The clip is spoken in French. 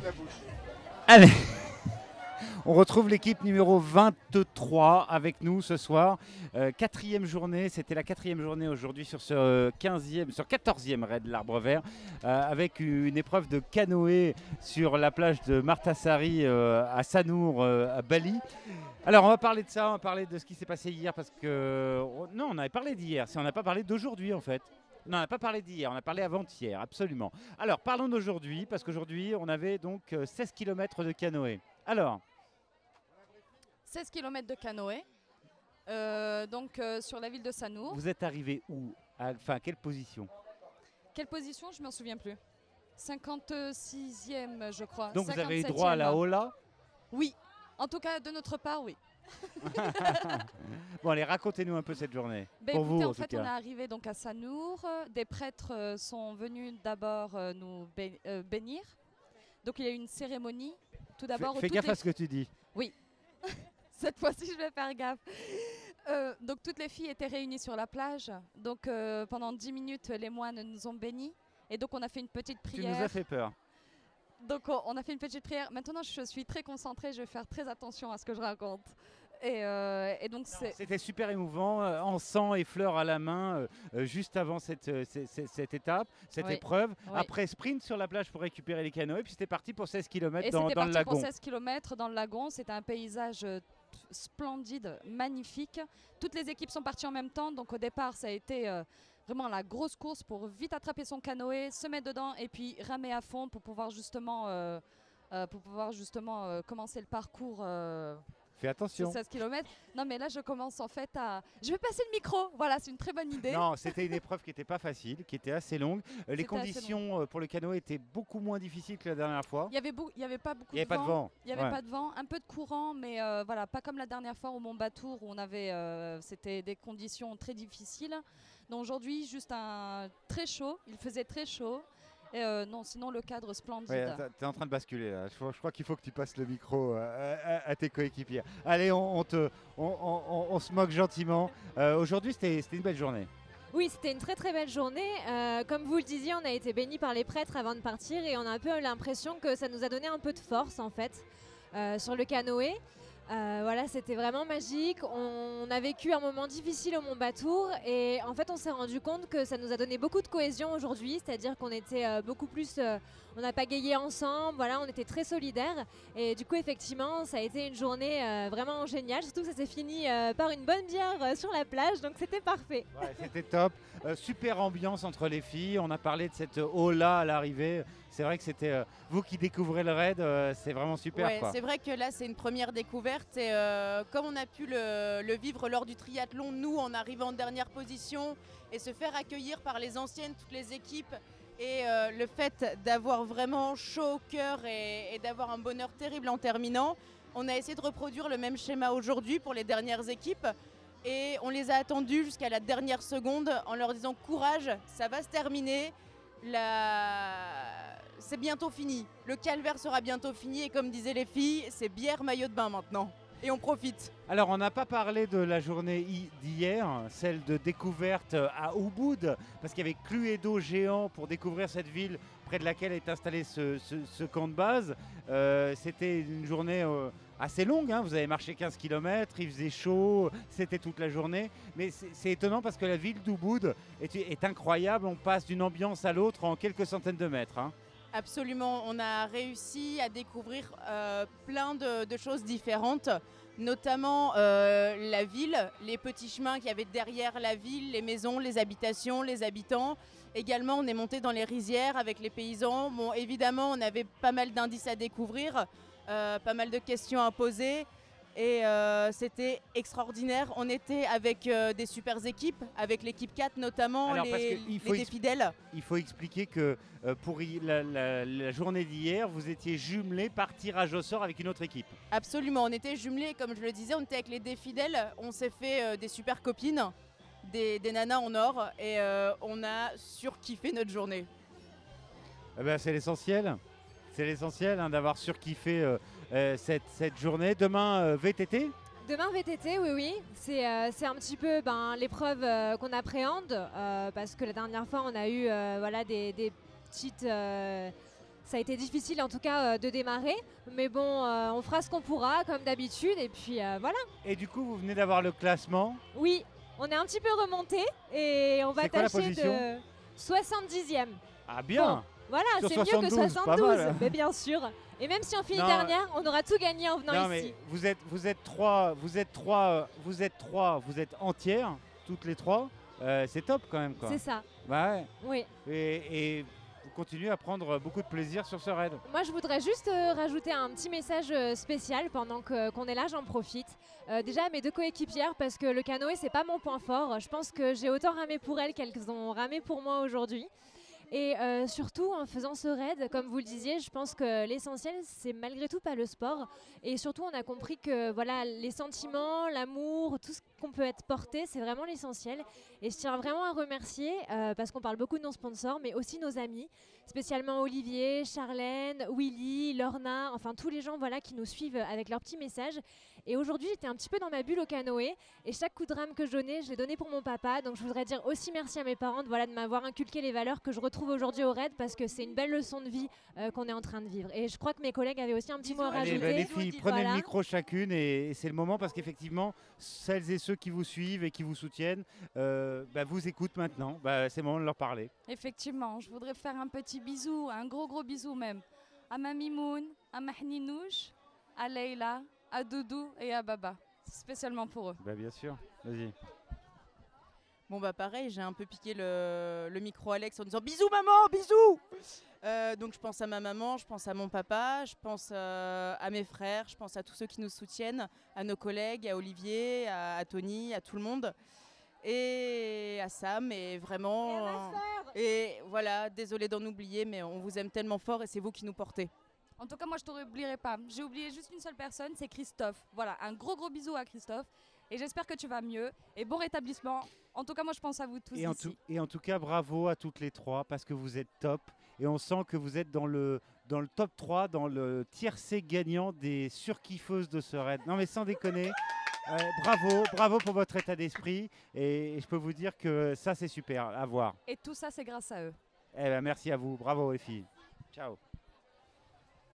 Allez, on retrouve l'équipe numéro 23 avec nous ce soir. Quatrième journée, c'était la quatrième journée aujourd'hui sur ce 14e raid de l'Arbre Vert, avec une épreuve de canoë sur la plage de Martasari à Sanour, à Bali. Alors on va parler de ça, on va parler de ce qui s'est passé hier parce que... Non, on avait parlé d'hier, on n'a pas parlé d'aujourd'hui en fait. Non, on n'a pas parlé d'hier, on a parlé avant-hier, absolument. Alors parlons d'aujourd'hui parce qu'aujourd'hui on avait donc 16 km de canoë. Alors 16 km de canoë, sur la ville de Sanour. vous êtes arrivé où? Enfin, quelle position? Quelle position? Je ne m'en souviens plus. 56e, je crois. Donc vous avez eu 57e. droit à la hola? Oui, en tout cas de notre part, oui. Bon, allez, racontez-nous un peu cette journée. Ben, Pour écoutez, vous, en fait, on est arrivé donc à Sanour. Des prêtres sont venus d'abord nous bénir. Donc il y a eu une cérémonie. Tout d'abord. Fais gaffe à ce que tu dis. Oui. Cette fois-ci, je vais faire gaffe. Donc toutes les filles étaient réunies sur la plage. Donc pendant 10 minutes, les moines nous ont bénis. Et donc on a fait une petite prière. Tu nous as fait peur. Donc on a fait une petite prière. Maintenant, je suis très concentrée. Je vais faire très attention à ce que je raconte. Et donc c'était super émouvant, en sang et fleurs à la main, juste avant cette étape, cette épreuve. Oui. Après, sprint sur la plage pour récupérer les canoës. Puis c'était parti pour 16 km dans le c'était parti lagon. pour 16 km dans le lagon. C'était un paysage splendide, magnifique. Toutes les équipes sont parties en même temps. Donc au départ, ça a été vraiment la grosse course pour vite attraper son canoë, se mettre dedans et puis ramer à fond pour pouvoir justement, commencer le parcours. Fais attention. 16 km. Non mais là je commence en fait à... Je vais passer le micro, voilà, c'est une très bonne idée. Non, c'était une épreuve qui n'était pas facile, qui était assez longue. Les conditions pour le canoë étaient beaucoup moins difficiles que la dernière fois. Il n'y avait pas beaucoup de vent. Il n'y avait pas de vent, un peu de courant, mais voilà, pas comme la dernière fois au Mont Batour où on avait, c'était des conditions très difficiles. Donc aujourd'hui, juste très chaud, il faisait très chaud. Non, sinon le cadre splendide. Ouais, tu es en train de basculer là. Je crois qu'il faut que tu passes le micro à tes coéquipiers. Allez, on se moque gentiment. Aujourd'hui, c'était une belle journée. Oui, c'était une très très belle journée. Comme vous le disiez, on a été bénis par les prêtres avant de partir et on a un peu l'impression que ça nous a donné un peu de force en fait sur le canoë. Voilà, c'était vraiment magique. On a vécu un moment difficile au Mont Batour et en fait on s'est rendu compte que ça nous a donné beaucoup de cohésion aujourd'hui, c'est-à-dire qu'on était beaucoup plus, on a pagayé ensemble, voilà, on était très solidaires et du coup effectivement ça a été une journée vraiment géniale, surtout que ça s'est fini par une bonne bière sur la plage, donc c'était parfait. Ouais, c'était top, super ambiance entre les filles, on a parlé de cette hola à l'arrivée. C'est vrai que c'était vous qui découvrez le raid, c'est vraiment super. Ouais, c'est vrai que là c'est une première découverte et comme on a pu le vivre lors du triathlon, nous en arrivant en dernière position et se faire accueillir par les anciennes, toutes les équipes et le fait d'avoir vraiment chaud au cœur et d'avoir un bonheur terrible en terminant, on a essayé de reproduire le même schéma aujourd'hui pour les dernières équipes. Et on les a attendus jusqu'à la dernière seconde en leur disant courage, ça va se terminer. C'est bientôt fini. Le calvaire sera bientôt fini et comme disaient les filles, c'est bière, maillot de bain maintenant. Et on profite. Alors on n'a pas parlé de la journée d'hier, celle de découverte à Ubud, parce qu'il y avait Cluedo géant pour découvrir cette ville près de laquelle est installé ce camp de base. C'était une journée assez longue, hein. Vous avez marché 15 km, il faisait chaud, c'était toute la journée. Mais c'est étonnant parce que la ville d'Ubud est incroyable, on passe d'une ambiance à l'autre en quelques centaines de mètres. Hein. Absolument, on a réussi à découvrir plein de choses différentes, notamment la ville, les petits chemins qu'il y avait derrière la ville, les maisons, les habitations, les habitants. Également, on est monté dans les rizières avec les paysans. Bon, évidemment, on avait pas mal d'indices à découvrir, pas mal de questions à poser. Et c'était extraordinaire. On était avec des super équipes, avec l'équipe 4 notamment, les fidèles. Il faut expliquer que pour la journée d'hier, vous étiez jumelés par tirage au sort avec une autre équipe. Absolument, on était jumelés, comme je le disais, on était avec les défidèles. On s'est fait des super copines, des nanas en or, et on a surkiffé notre journée. Eh ben, c'est l'essentiel. C'est l'essentiel d'avoir surkiffé cette journée. Demain, VTT ? Demain VTT, oui. C'est un petit peu l'épreuve qu'on appréhende parce que la dernière fois, on a eu des petites Ça a été difficile en tout cas de démarrer, mais bon, on fera ce qu'on pourra comme d'habitude et puis voilà. Et du coup, vous venez d'avoir le classement. Oui, on est un petit peu remonté et on va C'est quoi la tâcher position de 70e. Ah bien. Bon, voilà, Sur c'est mieux que 72, pas 72, mal. mais bien sûr. Et même si on finit Non. dernière, on aura tout gagné en venant Non ici. mais vous êtes trois, vous êtes entières, toutes les trois. C'est top quand même quoi. C'est ça, Ouais. oui. Et vous continuez à prendre beaucoup de plaisir sur ce raid. Moi, je voudrais juste rajouter un petit message spécial pendant qu'on est là, j'en profite. Déjà à mes 2 coéquipières, parce que le canoë, c'est pas mon point fort. Je pense que j'ai autant ramé pour elles qu'elles ont ramé pour moi aujourd'hui. Et surtout, en faisant ce raid, comme vous le disiez, je pense que l'essentiel, c'est malgré tout pas le sport. Et surtout, on a compris que voilà, les sentiments, l'amour, tout ce qu'on peut être porté, c'est vraiment l'essentiel. Et je tiens vraiment à remercier, parce qu'on parle beaucoup de nos sponsors, mais aussi nos amis, spécialement Olivier, Charlène, Willy, Lorna, enfin tous les gens voilà, qui nous suivent avec leurs petits messages. Et aujourd'hui, j'étais un petit peu dans ma bulle au canoë. Et chaque coup de rame que je donnais, je l'ai donné pour mon papa. Donc je voudrais dire aussi merci à mes parents voilà, de m'avoir inculqué les valeurs que je retrouve aujourd'hui au raid, parce que c'est une belle leçon de vie qu'on est en train de vivre. Et je crois que mes collègues avaient aussi un petit mot à Allez, rajouter. les filles, prenez Voilà. le micro chacune et c'est le moment parce qu'effectivement, celles et ceux qui vous suivent et qui vous soutiennent vous écoutent maintenant. C'est le moment de leur parler. Effectivement, je voudrais faire un petit bisou, un gros bisou même, à ma Mimoun, à ma Hninouche, à Leïla, à Doudou et à Baba. Spécialement pour eux. Bien sûr, vas-y. Bon bah pareil, j'ai un peu piqué le micro à Alex en disant bisous maman, bisous. Donc je pense à ma maman, je pense à mon papa, je pense à mes frères, je pense à tous ceux qui nous soutiennent, à nos collègues, à Olivier, à Tony, à tout le monde. Et à Sam, et vraiment... Et voilà, désolé d'en oublier, mais on vous aime tellement fort et c'est vous qui nous portez. En tout cas, moi, je t'oublierai pas. J'ai oublié juste une seule personne, c'est Christophe. Voilà, un gros bisou à Christophe. Et j'espère que tu vas mieux. Et bon rétablissement. En tout cas, moi, je pense à vous tous ici. Et en tout cas, bravo à toutes les trois parce que vous êtes top. Et on sent que vous êtes dans le top 3, dans le tiercé gagnant des surkiffeuses de ce raid. Non mais sans déconner. Bravo pour votre état d'esprit et je peux vous dire que ça c'est super à voir. Et tout ça, c'est grâce à eux. Merci à vous, bravo les filles. Ciao.